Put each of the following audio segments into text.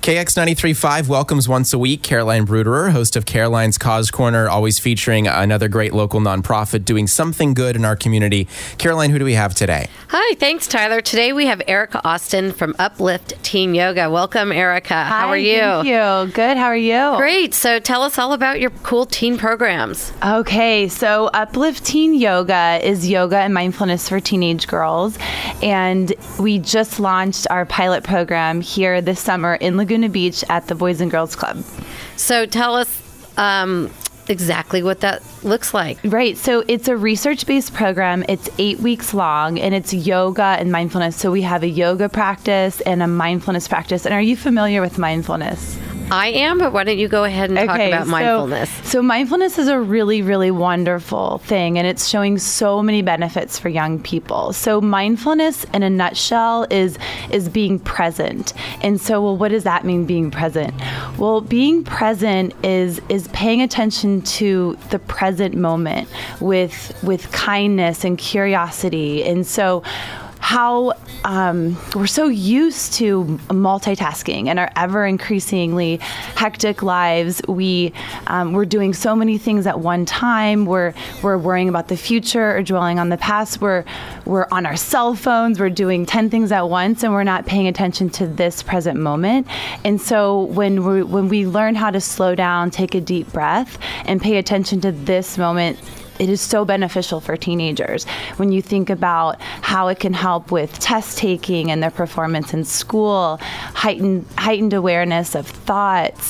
KX93.5 welcomes once a week Caroline Bruderer, host of Caroline's Cause Corner, always featuring another great local nonprofit doing something good in our community. Caroline, who do we have today? Hi, thanks, Tyler. Today we have Erica Austin from Uplift Teen Yoga. Welcome, Erica. How are you? Thank you. Good. How are you? Great. So tell us all about your cool teen programs. Okay, so Uplift Teen Yoga is yoga and mindfulness for teenage girls. And we just launched our pilot program here this summer in Laguna Beach at the Boys and Girls Club. So tell us exactly what that looks like. Right. So it's a research-based program. It's 8 weeks long, and it's yoga and mindfulness. So we have a yoga practice and a mindfulness practice. And are you familiar with mindfulness? I am, but why don't you go ahead and talk about mindfulness? So mindfulness is a really, really wonderful thing, and it's showing so many benefits for young people. So mindfulness, in a nutshell, is being present. And so, well, what does that mean, being present? Well, being present is paying attention to the present moment with kindness and curiosity. And so how we're so used to multitasking in our ever increasingly hectic lives. We're doing so many things at one time. We're worrying about the future or dwelling on the past. We're on our cell phones. We're doing 10 things at once, and we're not paying attention to this present moment. And so when we learn how to slow down, take a deep breath, and pay attention to this moment, it is so beneficial for teenagers when you think about how it can help with test taking and their performance in school, heightened awareness of thoughts.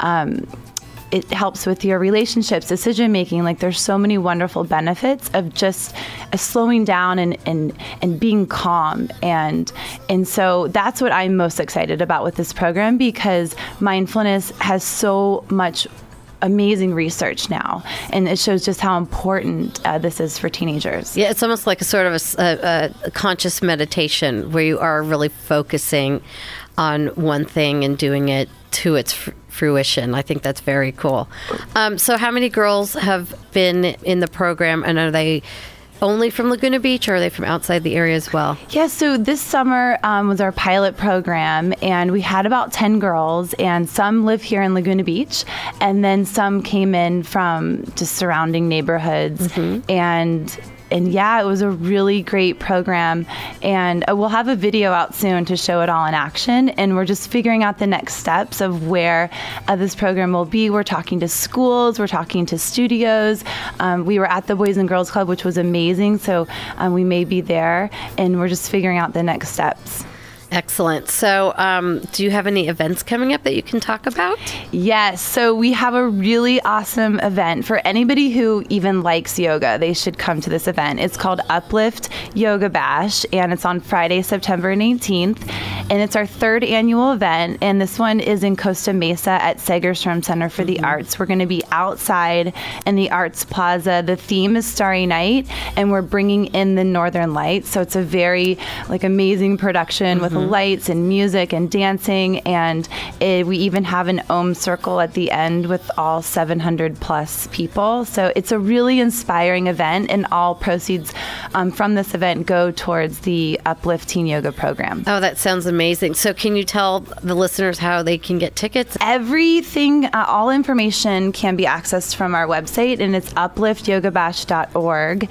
It helps with your relationships, decision making. Like, there's so many wonderful benefits of just slowing down and being calm. And so that's what I'm most excited about with this program, because mindfulness has so much amazing research now, and it shows just how important this is for teenagers. Yeah, it's almost like a sort of a conscious meditation where you are really focusing on one thing and doing it to its fruition. I think that's very cool. So how many girls have been in the program, and are they only from Laguna Beach, or are they from outside the area as well? Yeah, so this summer was our pilot program, and we had about 10 girls, and some live here in Laguna Beach, and then some came in from just surrounding neighborhoods. Mm-hmm. And yeah, it was a really great program, and we'll have a video out soon to show it all in action, and we're just figuring out the next steps of where this program will be. We're talking to schools, we're talking to studios. We were at the Boys and Girls Club, which was amazing, so we may be there, and we're just figuring out the next steps. Excellent. So do you have any events coming up that you can talk about? Yes. So we have a really awesome event for anybody who even likes yoga. They should come to this event. It's called Uplift Yoga Bash, and it's on Friday, September 19th. And it's our third annual event, and this one is in Costa Mesa at Segerstrom Center for the Arts. We're going to be outside in the Arts Plaza. The theme is Starry Night, and we're bringing in the Northern Lights. So it's a very amazing production with lights and music and dancing, and we even have an Om circle at the end with all 700 plus people. So it's a really inspiring event, and all proceeds from this event go towards the Uplift Teen Yoga program. Oh, that sounds amazing. So can you tell the listeners how they can get tickets? Everything, all information can be accessed from our website, and it's upliftyogabash.org.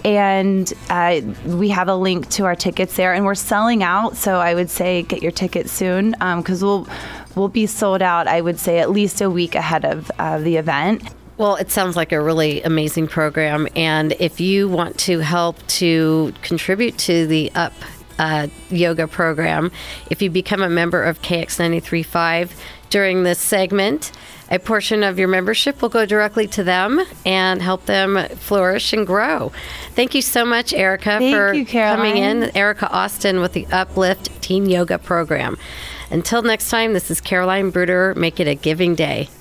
And we have a link to our tickets there, and we're selling out. So I would say get your tickets soon, because we'll be sold out, I would say, at least a week ahead of the event. Well, it sounds like a really amazing program. And if you want to help to contribute to the yoga program, if you become a member of KX93.5 during this segment, a portion of your membership will go directly to them and help them flourish and grow. Thank you so much, Erica, for coming in. Erica Austin with the Uplift Teen Yoga program. Until next time, this is Caroline Bruderer. Make it a giving day.